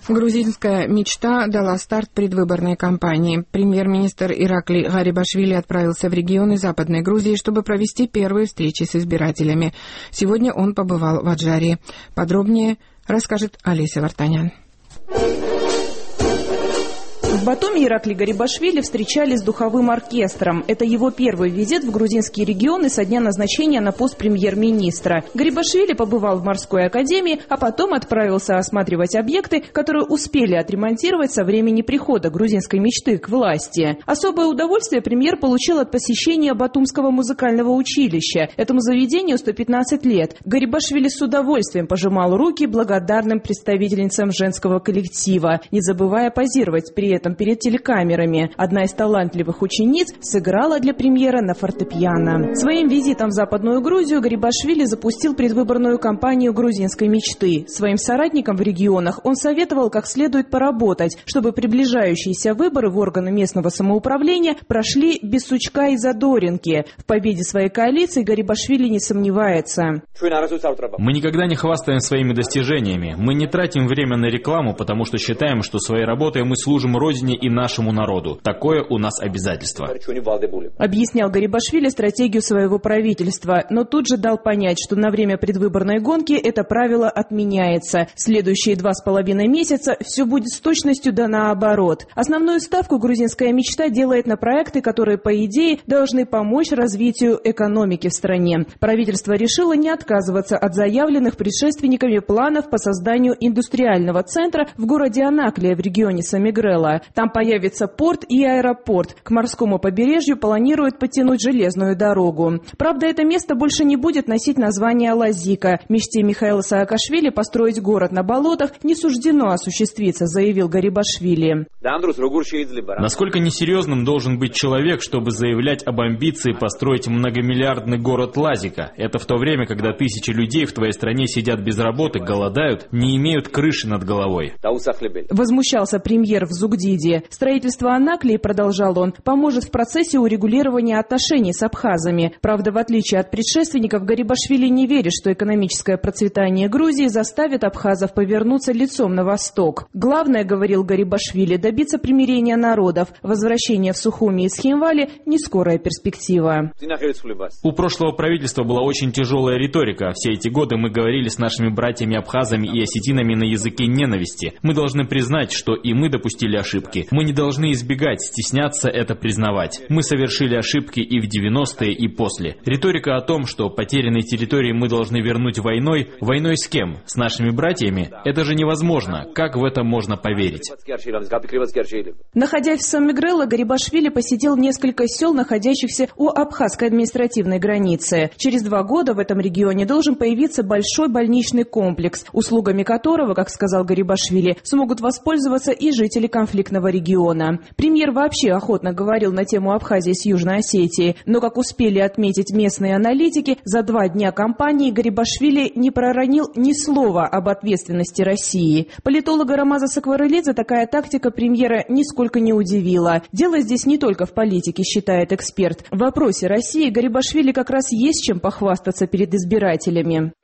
Грузинская мечта дала старт предвыборной кампании. Премьер-министр Иракли Гарибашвили отправился в регионы Западной Грузии, чтобы провести первые встречи с избирателями. Сегодня он побывал в Аджарии. Подробнее расскажет Олеся Вартанян. В Батуми Иракли Гарибашвили встречали с духовым оркестром. Это его первый визит в грузинские регионы со дня назначения на пост премьер-министра. Гарибашвили побывал в морской академии, а потом отправился осматривать объекты, которые успели отремонтировать со времени прихода грузинской мечты к власти. Особое удовольствие премьер получил от посещения Батумского музыкального училища. Этому заведению 115 лет. Гарибашвили с удовольствием пожимал руки благодарным представительницам женского коллектива, не забывая позировать при этом перед телекамерами. Одна из талантливых учениц сыграла для премьера на фортепиано. Своим визитом в Западную Грузию Гарибашвили запустил предвыборную кампанию грузинской мечты. Своим соратникам в регионах он советовал, как следует поработать, чтобы приближающиеся выборы в органы местного самоуправления прошли без сучка и задоринки. В победе своей коалиции Гарибашвили не сомневается. Мы никогда не хвастаем своими достижениями. Мы не тратим время на рекламу, потому что считаем, что своей работой мы служим родине и нашему народу. Такое у нас обязательство. Объяснял Гарибашвили стратегию своего правительства, но тут же дал понять, что на время предвыборной гонки это правило отменяется. Следующие 2,5 месяца все будет с точностью да наоборот. Основную ставку грузинская мечта делает на проекты, которые, по идее, должны помочь развитию экономики в стране. Правительство решило не отказываться от заявленных предшественниками планов по созданию индустриального центра в городе Анаклия в регионе Самигрела. Там появится порт и аэропорт. К морскому побережью планируют подтянуть железную дорогу. Правда, это место больше не будет носить название Лазика. Мечте Михаила Саакашвили построить город на болотах не суждено осуществиться, заявил Гарибашвили. Насколько несерьезным должен быть человек, чтобы заявлять об амбиции построить многомиллиардный город Лазика? Это в то время, когда тысячи людей в твоей стране сидят без работы, голодают, не имеют крыши над головой. Возмущался премьер в Зугдиде. Строительство Анаклии, продолжал он, поможет в процессе урегулирования отношений с абхазами. Правда, в отличие от предшественников, Гарибашвили не верит, что экономическое процветание Грузии заставит абхазов повернуться лицом на восток. Главное, говорил Гарибашвили, добиться примирения народов. Возвращение в Сухуми и Схимвали – не скорая перспектива. У прошлого правительства была очень тяжелая риторика. Все эти годы мы говорили с нашими братьями-абхазами и осетинами на языке ненависти. Мы должны признать, что и мы допустили ошибки. Мы не должны избегать, стесняться это признавать. Мы совершили ошибки и в 90-е, и после. Риторика о том, что потерянные территории мы должны вернуть войной. Войной с кем? С нашими братьями? Это же невозможно. Как в это можно поверить? Находясь в Самигрело, Гарибашвили посетил несколько сел, находящихся у абхазской административной границы. Через 2 года в этом регионе должен появиться большой больничный комплекс, услугами которого, как сказал Гарибашвили, смогут воспользоваться и жители конфликтного региона. Премьер вообще охотно говорил на тему Абхазии с Южной Осетией, но, как успели отметить местные аналитики, за 2 дня кампании Гарибашвили не проронил ни слова об ответственности России. Политолога Рамаза Сакварелидзе такая тактика премьера нисколько не удивила. Дело здесь не только в политике, считает эксперт. В вопросе России Гарибашвили как раз есть чем похвастаться перед избирателями.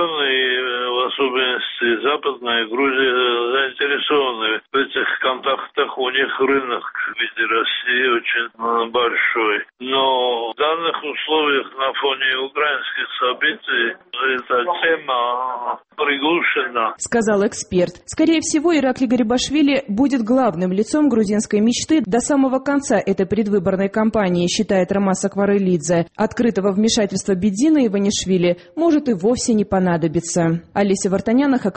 В особенности Западная Грузия заинтересованы в этих контактах. У них рынок в виде России очень большой. Но в данных условиях на фоне украинских событий эта тема приглушена, сказал эксперт. Скорее всего, Иракли Гарибашвили будет главным лицом грузинской мечты до самого конца этой предвыборной кампании, считает Рамаз Сакварелидзе. Открытого вмешательства Бедзина Иванишвили может и вовсе не понадобиться. Олеся Вартанян,